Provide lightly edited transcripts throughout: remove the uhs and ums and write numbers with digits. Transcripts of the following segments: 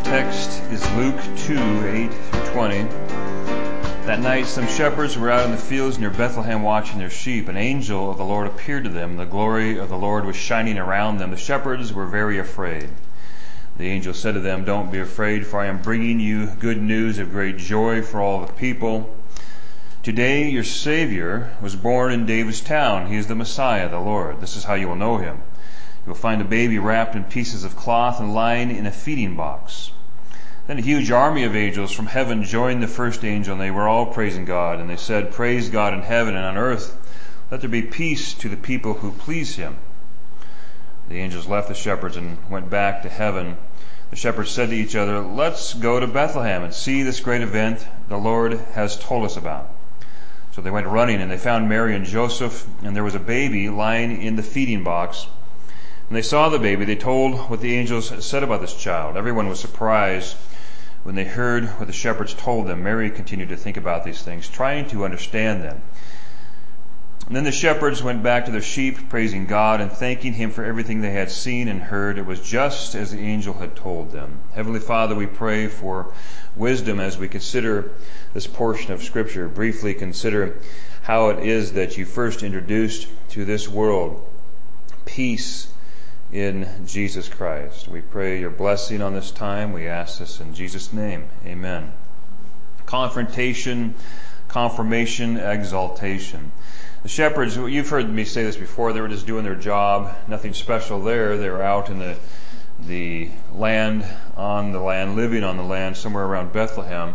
text is Luke 2:8-20. That night some shepherds were out in the fields near Bethlehem watching their sheep. An angel of the Lord appeared to them. The glory of the Lord was shining around them. The shepherds were very afraid. The angel said to them, "Don't be afraid, for I am bringing you good news of great joy for all the people. Today your Savior was born in David's town. He is the Messiah, the Lord. This is how you will know him. You will find a baby wrapped in pieces of cloth and lying in a feeding box." Then a huge army of angels from heaven joined the first angel, and they were all praising God. And they said, "Praise God in heaven, and on earth let there be peace to the people who please him." The angels left the shepherds and went back to heaven. The shepherds said to each other, "Let's go to Bethlehem and see this great event the Lord has told us about." So they went running, and they found Mary and Joseph, and there was a baby lying in the feeding box. When they saw the baby, they told what the angels said about this child. Everyone was surprised when they heard what the shepherds told them. Mary continued to think about these things, trying to understand them. And then the shepherds went back to their sheep, praising God and thanking him for everything they had seen and heard. It was just as the angel had told them. Heavenly Father, we pray for wisdom as we consider this portion of Scripture. Briefly consider how it is that you first introduced to this world peace in Jesus Christ. We pray your blessing on this time. We ask this in Jesus' name. Amen. Confrontation, confirmation, exaltation. The shepherds, you've heard me say this before, they were just doing their job. Nothing special there. They were out in the land, on the land, living on the land, somewhere around Bethlehem.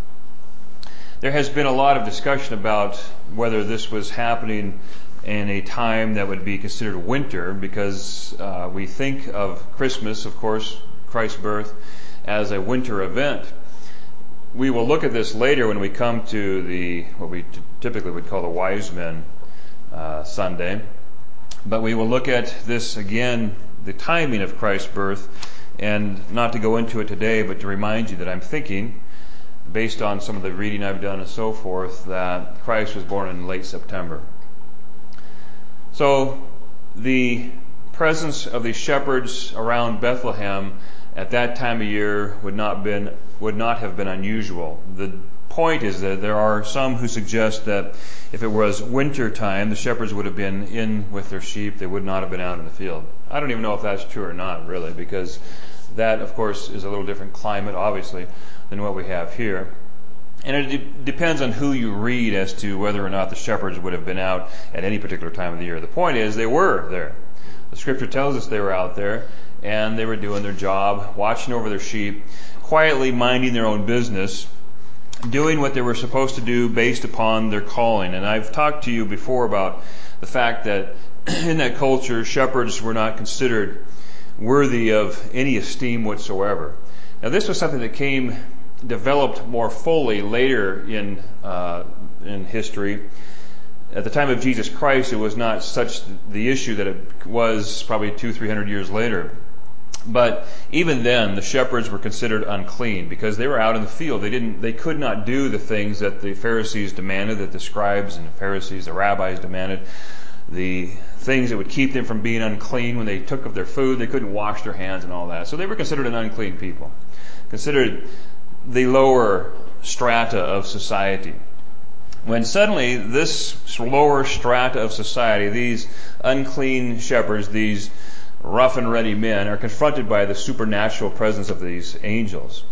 There has been a lot of discussion about whether this was happening in a time that would be considered winter, because we think of Christmas, of course, Christ's birth, as a winter event. We will look at this later when we come to what we typically would call the Wise Men Sunday. But we will look at this again, the timing of Christ's birth, and not to go into it today, but to remind you that I'm thinking, based on some of the reading I've done and so forth, that Christ was born in late September. So the presence of these shepherds around Bethlehem at that time of year would not have been unusual. The point is that there are some who suggest that if it was winter time, the shepherds would have been in with their sheep. They would not have been out in the field. I don't even know if that's true or not, really, because that, of course, is a little different climate, obviously, than what we have here. And it depends on who you read as to whether or not the shepherds would have been out at any particular time of the year. The point is, they were there. The Scripture tells us they were out there, and they were doing their job, watching over their sheep, quietly minding their own business, doing what they were supposed to do based upon their calling. And I've talked to you before about the fact that in that culture, shepherds were not considered worthy of any esteem whatsoever. Now, this was something that developed more fully later in history. At the time of Jesus Christ, it was not such the issue that it was probably 200-300 years later. But even then, the shepherds were considered unclean because they were out in the field. They could not do the things that the Pharisees demanded, that the scribes and the Pharisees, the rabbis demanded. The things that would keep them from being unclean when they took of their food, they couldn't wash their hands and all that. So they were considered an unclean people, considered the lower strata of society. When suddenly this lower strata of society, these unclean shepherds, these rough and ready men, are confronted by the supernatural presence of these angels.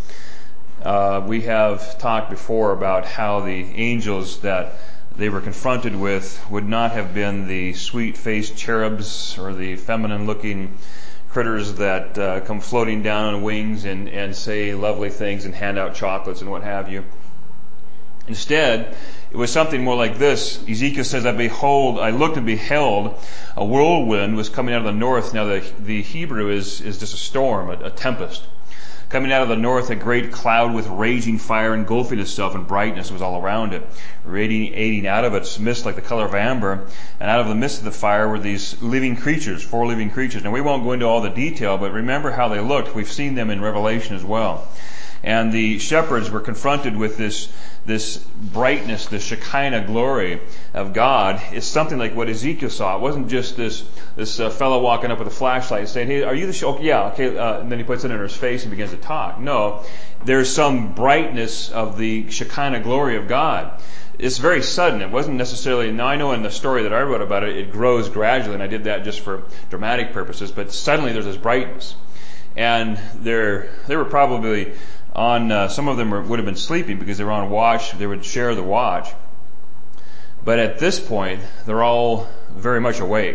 We have talked before about how the angels that they were confronted with would not have been the sweet-faced cherubs or the feminine-looking critters that come floating down on wings and say lovely things and hand out chocolates and what have you. Instead, it was something more like this. Ezekiel says, I looked and beheld a whirlwind was coming out of the north. Now the Hebrew is just a storm, a tempest. Coming out of the north, a great cloud with raging fire engulfing itself in brightness was all around it. Radiating out of its mist like the color of amber, and out of the midst of the fire were these living creatures, 4 living creatures. Now we won't go into all the detail, but remember how they looked. We've seen them in Revelation as well. And the shepherds were confronted with this brightness, this Shekinah glory of God. It's something like what Ezekiel saw. It wasn't just this fellow walking up with a flashlight saying, "Hey, are you the shepherd?" Yeah, okay. And then he puts it in his face and begins to talk. No, there's some brightness of the Shekinah glory of God. It's very sudden. It wasn't necessarily, now I know in the story that I wrote about it, it grows gradually, and I did that just for dramatic purposes, but suddenly there's this brightness. And they were probably on, some of them would have been sleeping because they were on watch, they would share the watch. But at this point, they're all very much awake.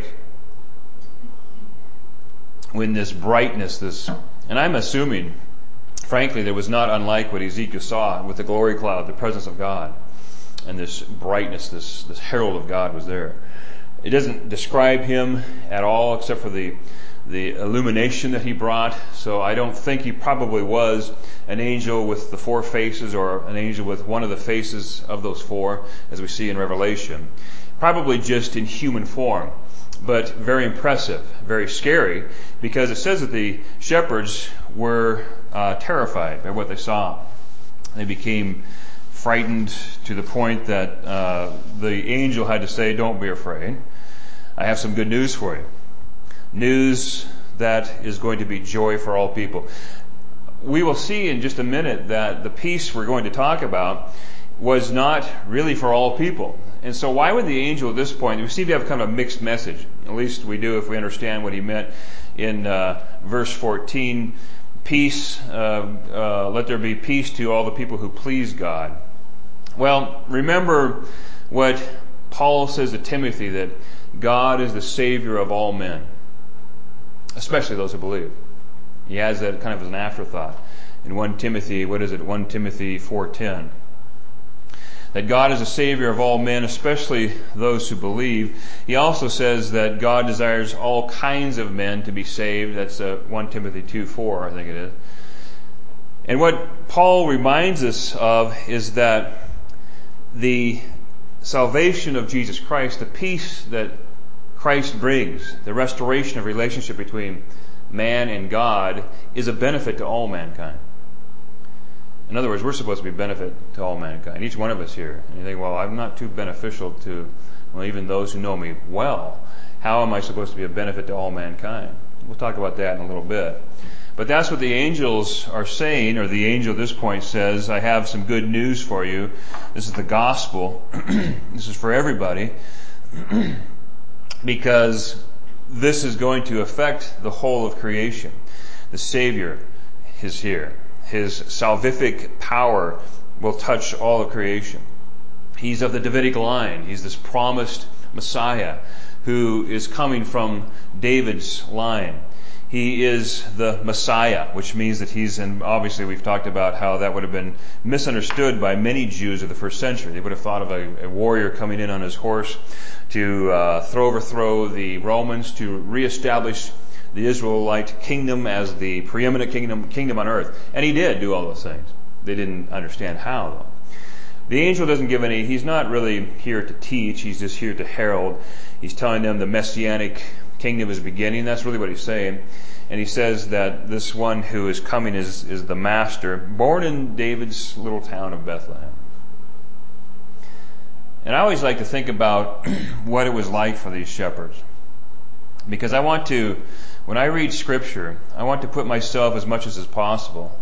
When this brightness, and I'm assuming, frankly, that was not unlike what Ezekiel saw with the glory cloud, the presence of God. And this brightness, this herald of God was there. It doesn't describe him at all except for the illumination that he brought. So I don't think he probably was an angel with the 4 faces or an angel with one of the faces of those 4, as we see in Revelation. Probably just in human form, but very impressive, very scary, because it says that the shepherds were terrified by what they saw. They became frightened to the point that the angel had to say, "Don't be afraid. I have some good news for you. News that is going to be joy for all people." We will see in just a minute that the peace we're going to talk about was not really for all people. And so why would the angel at this point, we seem to have kind of a mixed message. At least we do if we understand what he meant in verse 14. Peace, let there be peace to all the people who please God. Well, remember what Paul says to Timothy, that God is the Savior of all men, especially those who believe. He has that kind of as an afterthought. In 1 Timothy 4:10. That God is the Savior of all men, especially those who believe. He also says that God desires all kinds of men to be saved. That's 1 Timothy 2:4, I think it is. And what Paul reminds us of is that the salvation of Jesus Christ, the peace that Christ brings, the restoration of relationship between man and God, is a benefit to all mankind. In other words, we're supposed to be a benefit to all mankind, each one of us here. And you think, well, I'm not too beneficial to, even those who know me well. How am I supposed to be a benefit to all mankind? We'll talk about that in a little bit. But that's what the angels are saying, or the angel at this point says, "I have some good news for you. This is the gospel. This is for everybody." Because this is going to affect the whole of creation. The Savior is here. His salvific power will touch all of creation. He's of the Davidic line. He's this promised Messiah who is coming from David's line. He is the Messiah, which means that and obviously we've talked about how that would have been misunderstood by many Jews of the first century. They would have thought of a warrior coming in on his horse to overthrow the Romans, to reestablish the Israelite kingdom as the preeminent kingdom on earth. And he did do all those things. They didn't understand how, though. The angel doesn't give he's not really here to teach, he's just here to herald. He's telling them the messianic kingdom is beginning. That's really what he's saying. And he says that this one who is coming is the master, born in David's little town of Bethlehem. And I always like to think about what it was like for these shepherds. Because when I read Scripture, I want to put myself as much as possible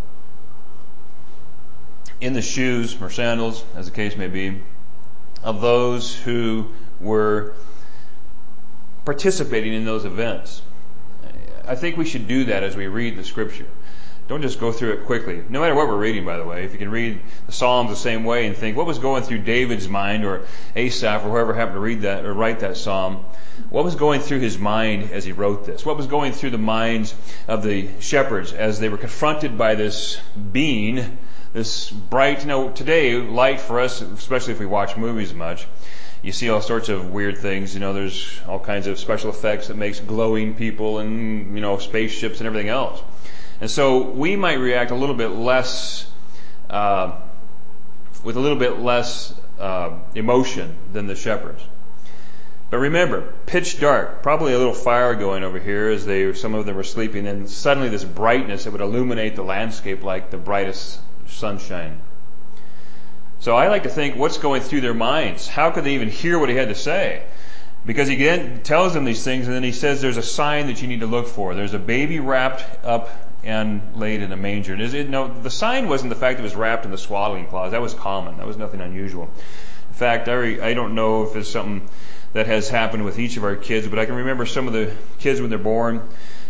in the shoes or sandals, as the case may be, of those who were participating in those events. I think we should do that as we read the Scripture. Don't just go through it quickly. No matter what we're reading, by the way. If you can read the Psalms the same way and think, what was going through David's mind, or Asaph, or whoever happened to read that or write that Psalm, what was going through his mind as he wrote this? What was going through the minds of the shepherds as they were confronted by this being, this bright, today, light for us, especially if we watch movies much, you see all sorts of weird things. There's all kinds of special effects that makes glowing people and, spaceships and everything else. And so we might react a little bit less, with a little bit less emotion than the shepherds. But remember, pitch dark, probably a little fire going over here as some of them were sleeping, and suddenly this brightness that would illuminate the landscape like the brightest sunshine. So I like to think, what's going through their minds? How could they even hear what he had to say? Because he again tells them these things, and then he says there's a sign that you need to look for. There's a baby wrapped up and laid in a manger. The sign wasn't the fact that it was wrapped in the swaddling cloths. That was common. That was nothing unusual. In fact, I don't know if it's something that has happened with each of our kids, but I can remember some of the kids when they're born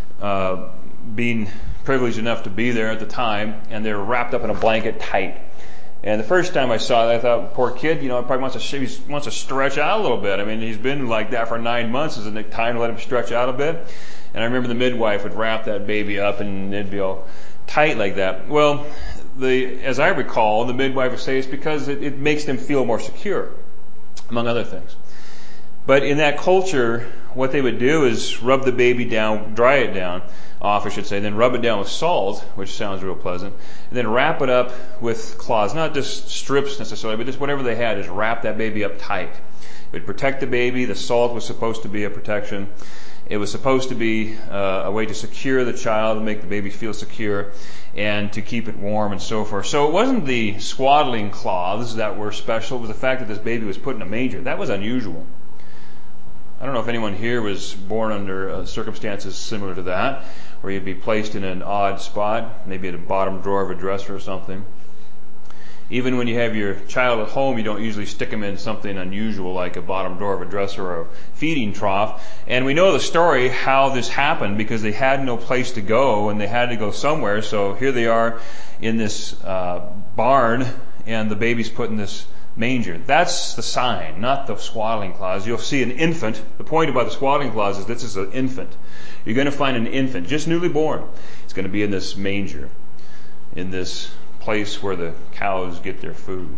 being privileged enough to be there at the time, and they're wrapped up in a blanket tight. And the first time I saw it, I thought, poor kid, probably wants to stretch out a little bit. I mean, he's been like that for 9 months. Isn't it time to let him stretch out a bit? And I remember the midwife would wrap that baby up, and it'd be all tight like that. Well, as I recall, the midwife would say it's because it makes them feel more secure, among other things. But in that culture, what they would do is rub the baby down, dry it down off, I should say, then rub it down with salt, which sounds real pleasant, and then wrap it up with cloths, not just strips necessarily, but just whatever they had, just wrap that baby up tight. It would protect the baby. The salt was supposed to be a protection. It was supposed to be a way to secure the child, to make the baby feel secure, and to keep it warm and so forth. So it wasn't the swaddling cloths that were special. It was the fact that this baby was put in a manger. That was unusual. I don't know if anyone here was born under circumstances similar to that, where you'd be placed in an odd spot, maybe at a bottom drawer of a dresser or something. Even when you have your child at home, you don't usually stick them in something unusual like a bottom drawer of a dresser or a feeding trough. And we know the story how this happened because they had no place to go and they had to go somewhere. So here they are in this barn, and the baby's put in this manger. That's the sign, not the swaddling cloths. You'll see an infant. The point about the swaddling cloths is this is an infant. You're going to find an infant, just newly born. It's going to be in this manger, in this place where the cows get their food.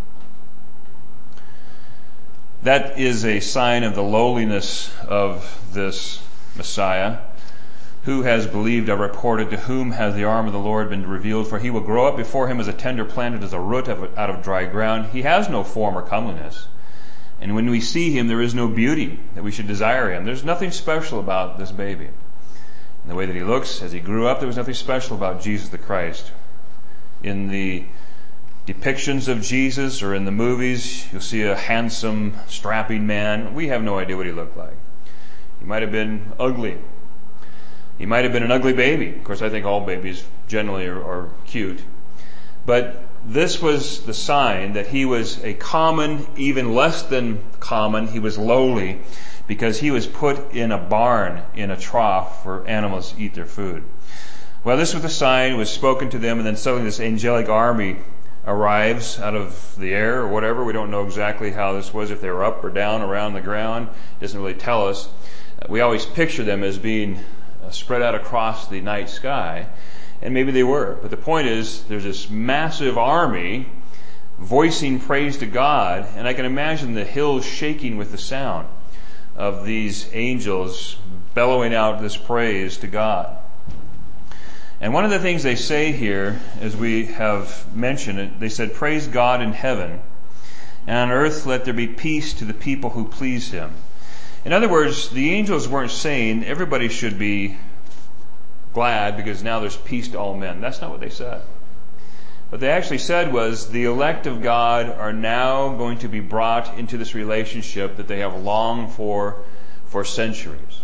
That is a sign of the lowliness of this Messiah. Who has believed or reported, to whom has the arm of the Lord been revealed? For he will grow up before him as a tender planted as a root out of dry ground. He has no form or comeliness. And when we see him, there is no beauty that we should desire him. There's nothing special about this baby. In the way that he looks, as he grew up, there was nothing special about Jesus the Christ. In the depictions of Jesus or in the movies, you'll see a handsome, strapping man. We have no idea what he looked like. He might have been ugly. He might have been an ugly baby. Of course, I think all babies generally are cute. But this was the sign that he was a common, even less than common, he was lowly, because he was put in a barn, in a trough where animals eat their food. Well, this was the sign, was spoken to them, and then suddenly this angelic army arrives out of the air or whatever. We don't know exactly how this was, if they were up or down around the ground. It doesn't really tell us. We always picture them as being spread out across the night sky, and maybe they were. But the point is, there's this massive army voicing praise to God, and I can imagine the hills shaking with the sound of these angels bellowing out this praise to God. And one of the things they say here, as we have mentioned it, they said, "Praise God in heaven, and on earth let there be peace to the people who please him." In other words, the angels weren't saying everybody should be glad because now there's peace to all men. That's not what they said. What they actually said was the elect of God are now going to be brought into this relationship that they have longed for centuries.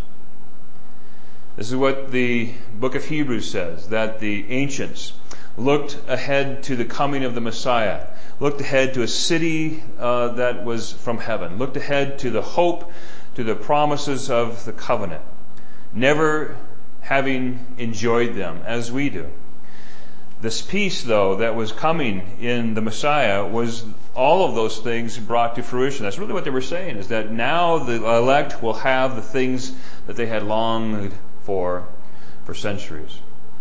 This is what the book of Hebrews says, that the ancients looked ahead to the coming of the Messiah, looked ahead to a city that was from heaven, looked ahead to the hope, to the promises of the covenant, never having enjoyed them as we do. This peace, though, that was coming in the Messiah was all of those things brought to fruition. That's really what they were saying, is that now the elect will have the things that they had longed for centuries.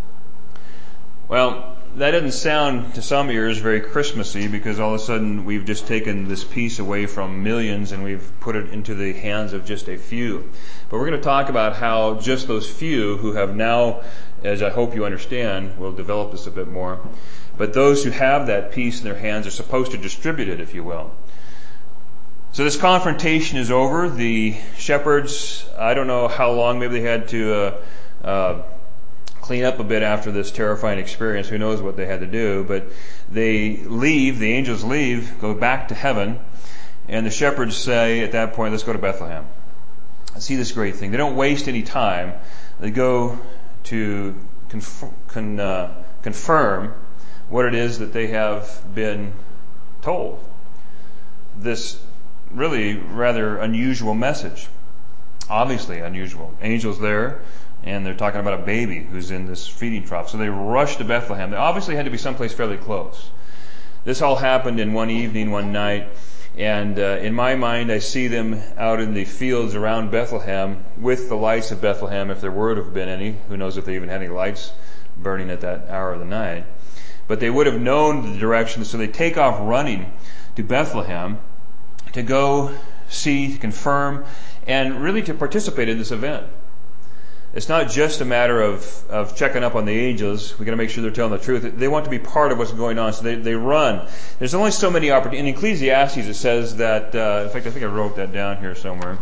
Well, that doesn't sound to some ears very Christmassy, because all of a sudden we've just taken this peace away from millions and we've put it into the hands of just a few. But we're going to talk about how just those few who have now, as I hope you understand, we'll develop this a bit more, but those who have that peace in their hands are supposed to distribute it, if you will. So this confrontation is over. The shepherds, I don't know how long, maybe they had to clean up a bit after this terrifying experience. Who knows what they had to do, but they leave, the angels leave, go back to heaven, and the shepherds say at that point, let's go to Bethlehem. See this great thing. They don't waste any time. They go to confirm what it is that they have been told. This really rather unusual message. Obviously unusual. Angels there, and they're talking about a baby who's in this feeding trough. So they rush to Bethlehem. They obviously had to be someplace fairly close. This all happened in one evening, one night, and in my mind I see them out in the fields around Bethlehem with the lights of Bethlehem, if there were to have been any. Who knows if they even had any lights burning at that hour of the night. But they would have known the direction, so they take off running to Bethlehem to go see, to confirm, and really to participate in this event. It's not just a matter of checking up on the angels. We've got to make sure they're telling the truth. They want to be part of what's going on, so they run. There's only so many opportunities. In Ecclesiastes it says that, in fact I think I wrote that down here somewhere.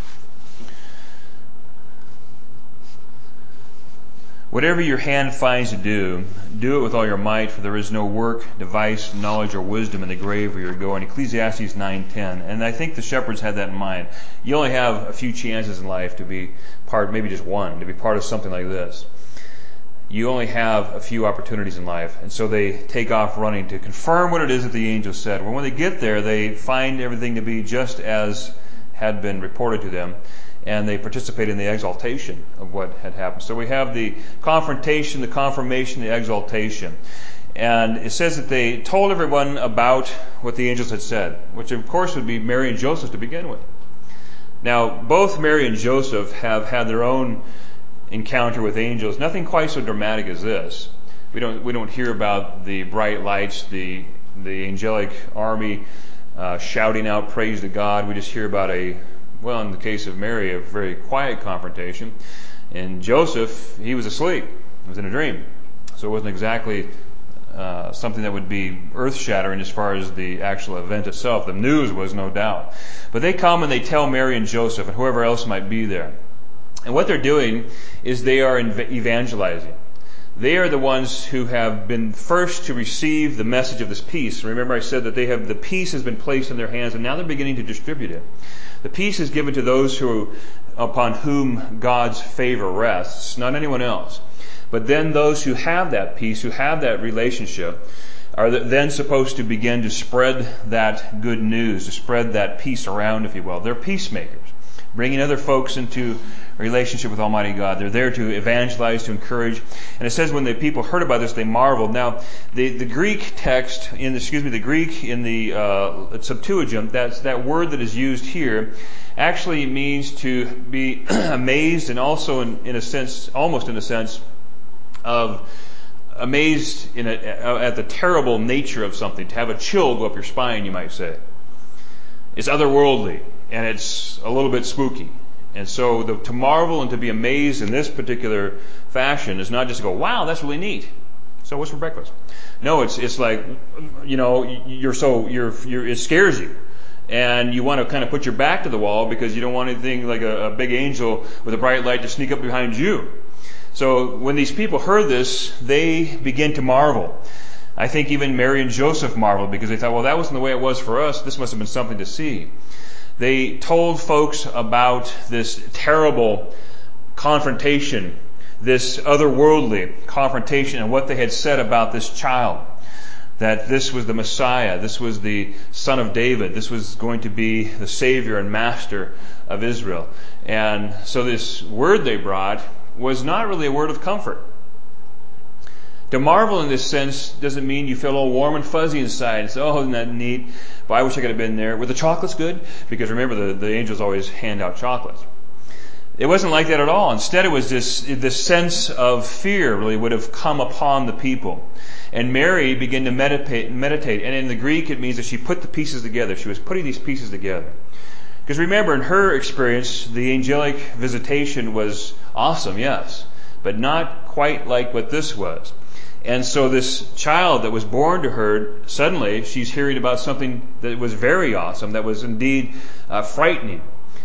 Whatever your hand finds to do, do it with all your might, for there is no work, device, knowledge, or wisdom in the grave where you're going. Ecclesiastes 9:10. And I think the shepherds had that in mind. You only have a few chances in life to be part, maybe just one, to be part of something like this. You only have a few opportunities in life. And so they take off running to confirm what it is that the angels said. Well, when they get there, they find everything to be just as had been reported to them. And they participate in the exaltation of what had happened. So we have the confrontation, the confirmation, the exaltation. And it says that they told everyone about what the angels had said, which of course would be Mary and Joseph to begin with. Now, both Mary and Joseph have had their own encounter with angels, nothing quite so dramatic as this. We don't hear about the bright lights, the angelic army shouting out praise to God. We just hear about in the case of Mary, a very quiet confrontation. And Joseph, he was asleep. He was in a dream. So it wasn't exactly something that would be earth-shattering as far as the actual event itself. The news was, no doubt. But they come and they tell Mary and Joseph and whoever else might be there. And what they're doing is they are evangelizing. They are the ones who have been first to receive the message of this peace. Remember I said that the peace has been placed in their hands, and now they're beginning to distribute it. The peace is given to those upon whom God's favor rests, not anyone else. But then those who have that peace, who have that relationship, are then supposed to begin to spread that good news, to spread that peace around, if you will. They're peacemakers, bringing other folks into a relationship with Almighty God. They're there to evangelize, to encourage. And it says when the people heard about this, they marveled. Now, the Greek text in the Septuagint, that word that is used here, actually means to be amazed, and also in a sense, almost in a sense of amazed at the terrible nature of something. To have a chill go up your spine, you might say. It's otherworldly, and it's a little bit spooky. And so to marvel and to be amazed in this particular fashion is not just to go, wow, that's really neat. So what's for breakfast? No, it's like, it scares you. And you want to kind of put your back to the wall because you don't want anything like a big angel with a bright light to sneak up behind you. So when these people heard this, they begin to marvel. I think even Mary and Joseph marveled because they thought, well, that wasn't the way it was for us. This must have been something to see. They told folks about this terrible confrontation, this otherworldly confrontation, and what they had said about this child. That this was the Messiah, this was the Son of David, this was going to be the Savior and Master of Israel. And so this word they brought was not really a word of comfort. To marvel in this sense doesn't mean you feel all warm and fuzzy inside and say, oh, isn't that neat? But I wish I could have been there. Were the chocolates good? Because remember, the angels always hand out chocolates. It wasn't like that at all. Instead, it was this sense of fear really would have come upon the people. And Mary began to meditate. And in the Greek, it means that she put the pieces together. She was putting these pieces together. Because remember, in her experience, the angelic visitation was awesome, yes, but not quite like what this was. And so this child that was born to her, suddenly she's hearing about something that was very awesome, that was indeed frightening.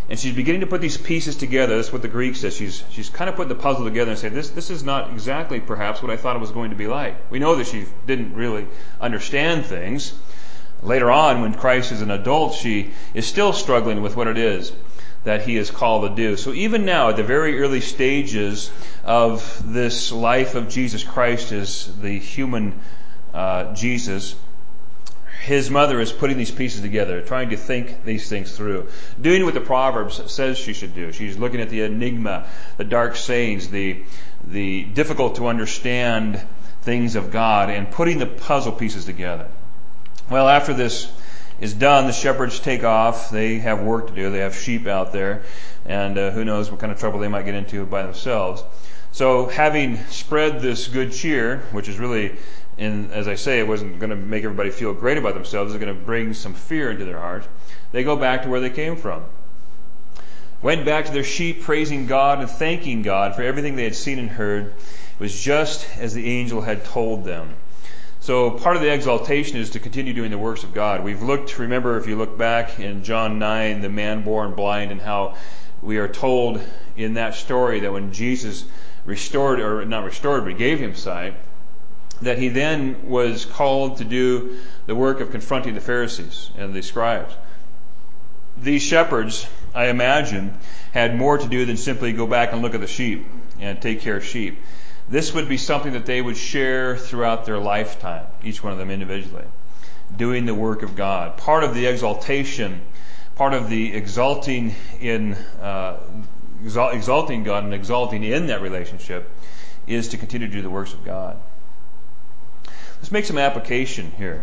And she's beginning to put these pieces together. That's what the Greek says. She's kind of putting the puzzle together and saying, this is not exactly perhaps what I thought it was going to be like. We know that she didn't really understand things. Later on, when Christ is an adult, she is still struggling with what it is that he is called to do. So even now, at the very early stages of this life of Jesus Christ as the human Jesus, his mother is putting these pieces together, trying to think these things through, doing what the Proverbs says she should do. She's looking at the enigma, the dark sayings, the difficult to understand things of God, and putting the puzzle pieces together. Well, after this is done, the shepherds take off. They have work to do. They have sheep out there, and who knows what kind of trouble they might get into by themselves. So having spread this good cheer, which is really, as I say, it wasn't going to make everybody feel great about themselves. It's going to bring some fear into their heart. They go back to where they came from. Went back to their sheep, praising God and thanking God for everything they had seen and heard. It was just as the angel had told them. So part of the exaltation is to continue doing the works of God. We've remember if you look back in John 9, the man born blind, and how we are told in that story that when Jesus but he gave him sight, that he then was called to do the work of confronting the Pharisees and the scribes. These shepherds, I imagine, had more to do than simply go back and look at the sheep and take care of sheep. This would be something that they would share throughout their lifetime, each one of them individually, doing the work of God. Part of the exaltation, part of the exalting God and exalting in that relationship is to continue to do the works of God. Let's make some application here.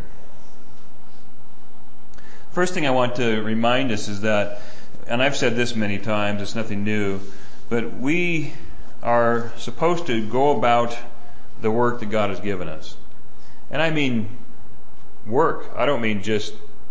First thing I want to remind us is that, and I've said this many times, it's nothing new, but we are supposed to go about the work that God has given us. And I mean work. I don't mean just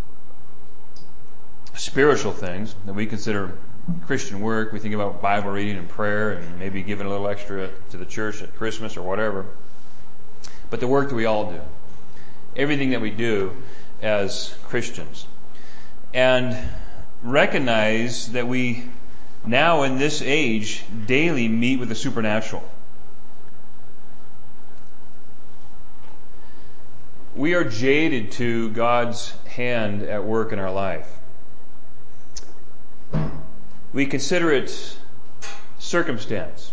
spiritual things that we consider Christian work. We think about Bible reading and prayer and maybe giving a little extra to the church at Christmas or whatever. But the work that we all do. Everything that we do as Christians. And recognize that we now in this age daily meet with the supernatural. We are jaded to God's hand at work in our life. We consider it circumstance.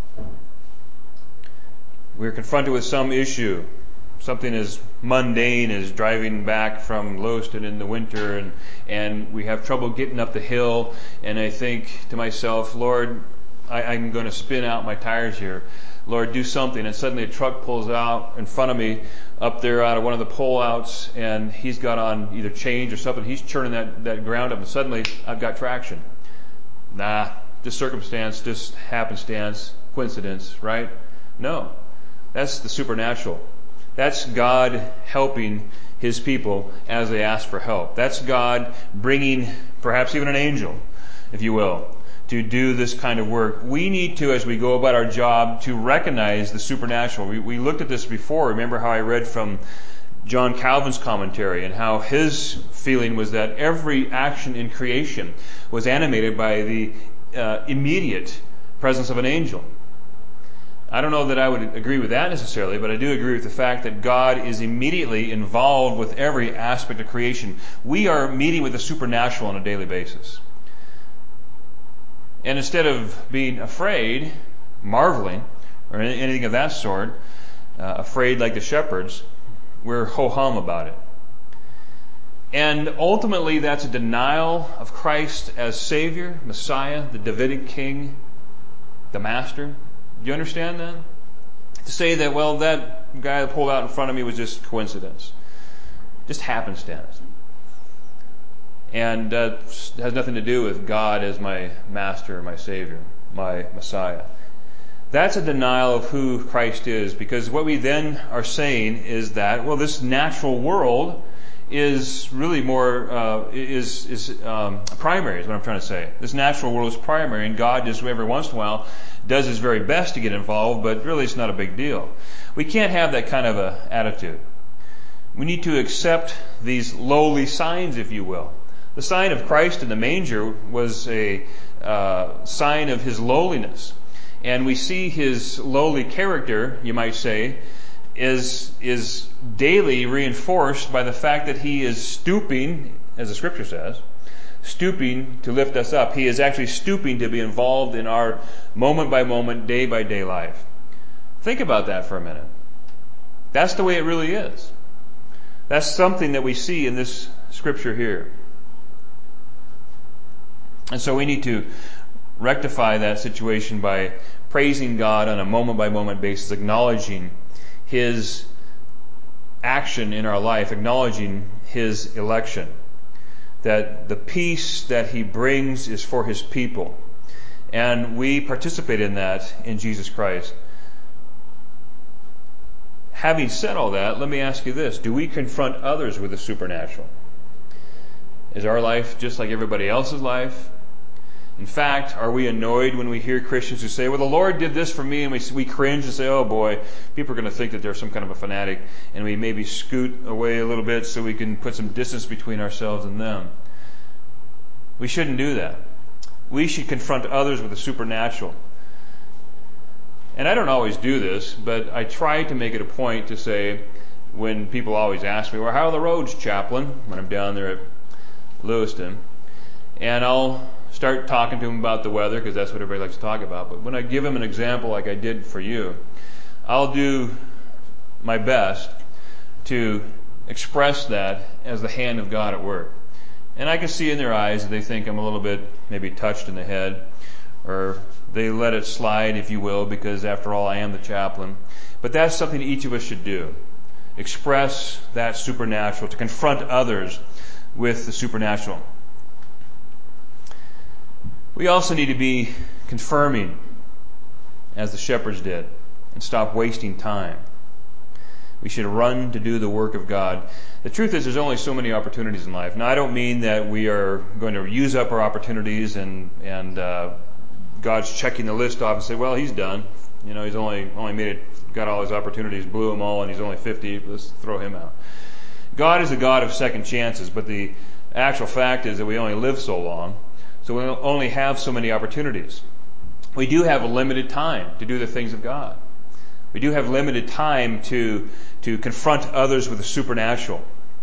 We're confronted with some issue, something as mundane as driving back from Lewiston in the winter, and we have trouble getting up the hill, and I think to myself, Lord, I'm going to spin out my tires here. Lord, do something. And suddenly a truck pulls out in front of me up there out of one of the pull-outs, and he's got on either chains or something. He's churning that ground up, and suddenly I've got traction. Nah, just circumstance, just happenstance, coincidence, right? No. That's the supernatural. That's God helping His people as they ask for help. That's God bringing perhaps even an angel, if you will, to do this kind of work. We need to, as we go about our job, to recognize the supernatural. We looked at this before. Remember how I read from John Calvin's commentary and how his feeling was that every action in creation was animated by the immediate presence of an angel. I don't know that I would agree with that necessarily, but I do agree with the fact that God is immediately involved with every aspect of creation. We are meeting with the supernatural on a daily basis. And instead of being afraid, marveling, or anything of that sort, afraid like the shepherds, we're ho-hum about it. And ultimately that's a denial of Christ as Savior, Messiah, the Davidic King, the Master. Do you understand that? To say that, well, that guy that pulled out in front of me was just coincidence. Just happenstance. And has nothing to do with God as my Master, my Savior, my Messiah. That's a denial of who Christ is, because what we then are saying is that, well, this natural world is really more primary, is what I'm trying to say. This natural world is primary, and God just every once in a while does His very best to get involved, but really it's not a big deal. We can't have that kind of a attitude. We need to accept these lowly signs, if you will, The sign of Christ in the manger was a sign of his lowliness. And we see his lowly character, you might say, is daily reinforced by the fact that he is stooping, as the scripture says, stooping to lift us up. He is actually stooping to be involved in our moment by moment, day by day life. Think about that for a minute. That's the way it really is. That's something that we see in this scripture here. And so we need to rectify that situation by praising God on a moment by moment basis, acknowledging his action in our life, acknowledging his election. That the peace that he brings is for his people. And we participate in that in Jesus Christ. Having said all that, let me ask you this. Do we confront others with the supernatural? Is our life just like everybody else's life? In fact, are we annoyed when we hear Christians who say, well, the Lord did this for me, and we cringe and say, oh boy, people are going to think that they're some kind of a fanatic, and we maybe scoot away a little bit so we can put some distance between ourselves and them. We shouldn't do that. We should confront others with the supernatural. And I don't always do this, but I try to make it a point to say, when people always ask me, well, how are the roads, chaplain, when I'm down there at Lewiston, and I'll start talking to them about the weather, because that's what everybody likes to talk about. But when I give them an example like I did for you, I'll do my best to express that as the hand of God at work. And I can see in their eyes that they think I'm a little bit maybe touched in the head, or they let it slide, if you will, because after all, I am the chaplain. But that's something each of us should do. Express that supernatural, to confront others with the supernatural. We also need to be confirming, as the shepherds did, and stop wasting time. We should run to do the work of God. The truth is, there's only so many opportunities in life. Now, I don't mean that we are going to use up our opportunities and God's checking the list off and say, well, he's done. You know, he's only made it, got all his opportunities, blew them all, and he's only 50. Let's throw him out. God is a God of second chances, but the actual fact is that we only live so long. So we only have so many opportunities. We do have a limited time to do the things of God. We do have limited time to confront others with the supernatural.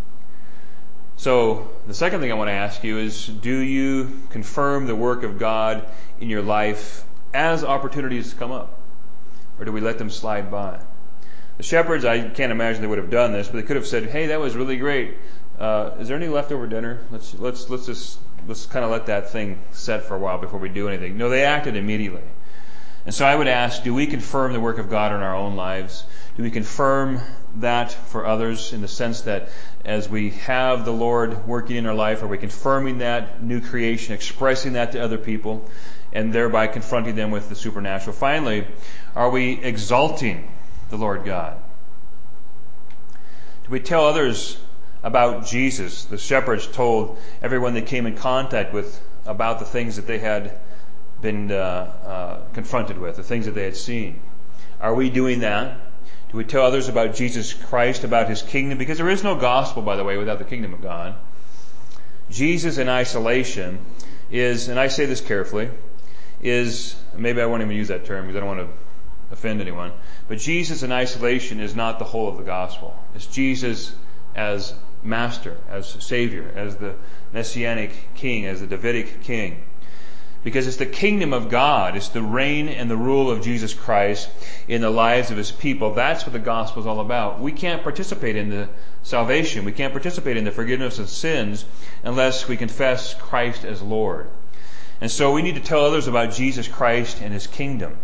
So the second thing I want to ask you is, do you confirm the work of God in your life as opportunities come up? Or do we let them slide by? The shepherds, I can't imagine they would have done this, but they could have said, hey, that was really great. Is there any leftover dinner? Let's kind of let that thing set for a while before we do anything. No, they acted immediately. And so I would ask, do we confirm the work of God in our own lives? Do we confirm that for others in the sense that as we have the Lord working in our life, are we confirming that new creation, expressing that to other people, and thereby confronting them with the supernatural? Finally, are we exalting the Lord God? Do we tell others about Jesus? The shepherds told everyone they came in contact with about the things that they had been confronted with, the things that they had seen. Are we doing that? Do we tell others about Jesus Christ, about his kingdom? Because there is no gospel, by the way, without the kingdom of God. Jesus in isolation is, and I say this carefully, is, maybe I won't even use that term because I don't want to offend anyone, but Jesus in isolation is not the whole of the gospel. It's Jesus as master, as savior, as the messianic king, as the Davidic king. Because it's the kingdom of God, it's the reign and the rule of Jesus Christ in the lives of his people. That's what the gospel is all about. We can't participate in the salvation, we can't participate in the forgiveness of sins unless we confess Christ as Lord. And so we need to tell others about Jesus Christ and his kingdom.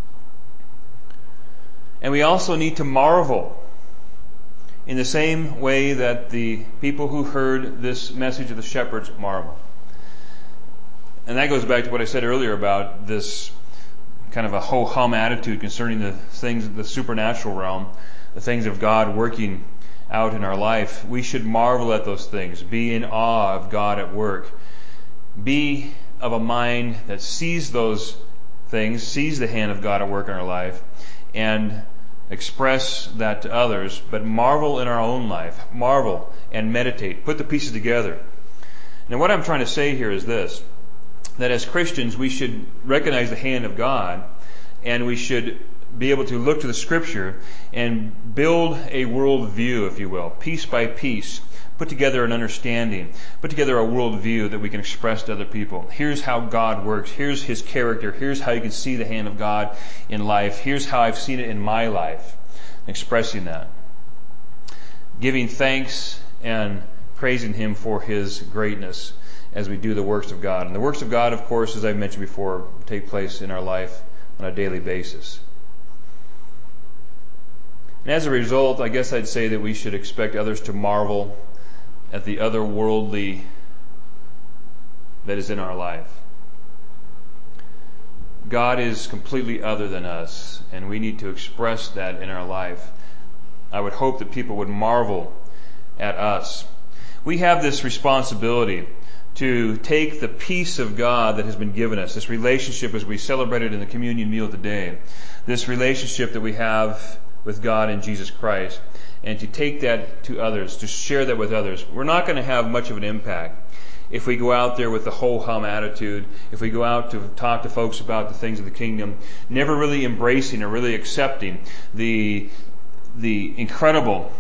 And we also need to marvel in the same way that the people who heard this message of the shepherds marvel. And that goes back to what I said earlier about this kind of a ho-hum attitude concerning the things, the supernatural realm, the things of God working out in our life. We should marvel at those things, be in awe of God at work, be of a mind that sees those things, sees the hand of God at work in our life, and express that to others, but marvel in our own life, marvel and meditate, put the pieces together. Now what I'm trying to say here is this, that as Christians we should recognize the hand of God, and we should be able to look to the Scripture and build a world view, if you will, piece by piece, put together an understanding, put together a world view that we can express to other people. Here's how God works. Here's His character. Here's how you can see the hand of God in life. Here's how I've seen it in my life. Expressing that. Giving thanks and praising Him for His greatness as we do the works of God. And the works of God, of course, as I mentioned before, take place in our life on a daily basis. And as a result, I guess I'd say that we should expect others to marvel at the otherworldly that is in our life. God is completely other than us, and we need to express that in our life. I would hope that people would marvel at us. We have this responsibility to take the peace of God that has been given us, this relationship as we celebrated in the communion meal today, this relationship that we have with God in Jesus Christ, and to take that to others, to share that with others. We're not going to have much of an impact if we go out there with the ho-hum attitude, if we go out to talk to folks about the things of the kingdom, never really embracing or really accepting the incredible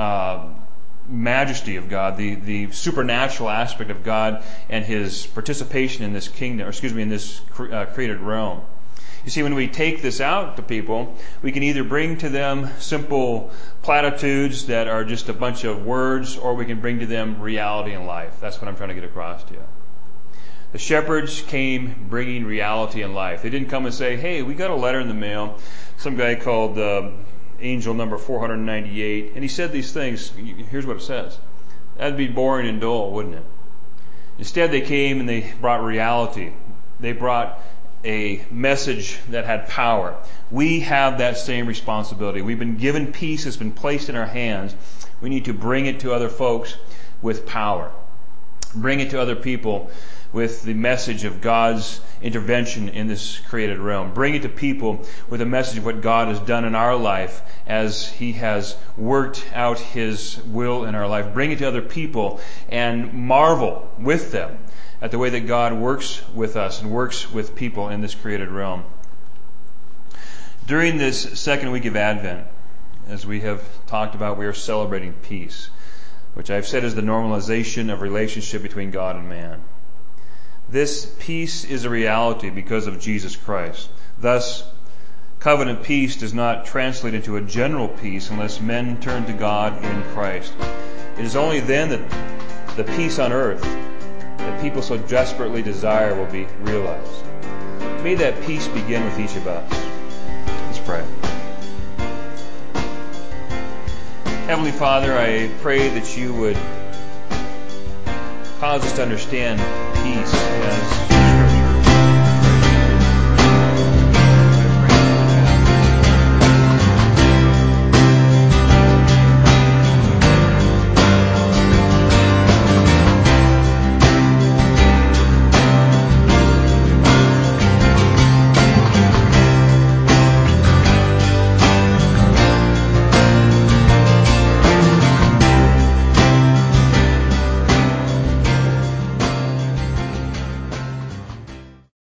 majesty of God, the supernatural aspect of God and His participation in this kingdom, in this created realm. You see, when we take this out to people, we can either bring to them simple platitudes that are just a bunch of words, or we can bring to them reality in life. That's what I'm trying to get across to you. The shepherds came bringing reality in life. They didn't come and say, hey, we got a letter in the mail, some guy called angel number 498, and he said these things. Here's what it says. That'd be boring and dull, wouldn't it? Instead, they came and they brought reality. They brought a message that had power. We have that same responsibility. We've been given peace. It's been placed in our hands. We need to bring it to other folks with power. Bring it to other people with the message of God's intervention in this created realm. Bring it to people with a message of what God has done in our life as He has worked out His will in our life. Bring it to other people and marvel with them at the way that God works with us and works with people in this created realm. During this second week of Advent, as we have talked about, we are celebrating peace, which I've said is the normalization of relationship between God and man. This peace is a reality because of Jesus Christ. Thus, covenant peace does not translate into a general peace unless men turn to God in Christ. It is only then that the peace on earth that people so desperately desire will be realized. May that peace begin with each of us. Let's pray. Heavenly Father, I pray that You would cause us to understand peace as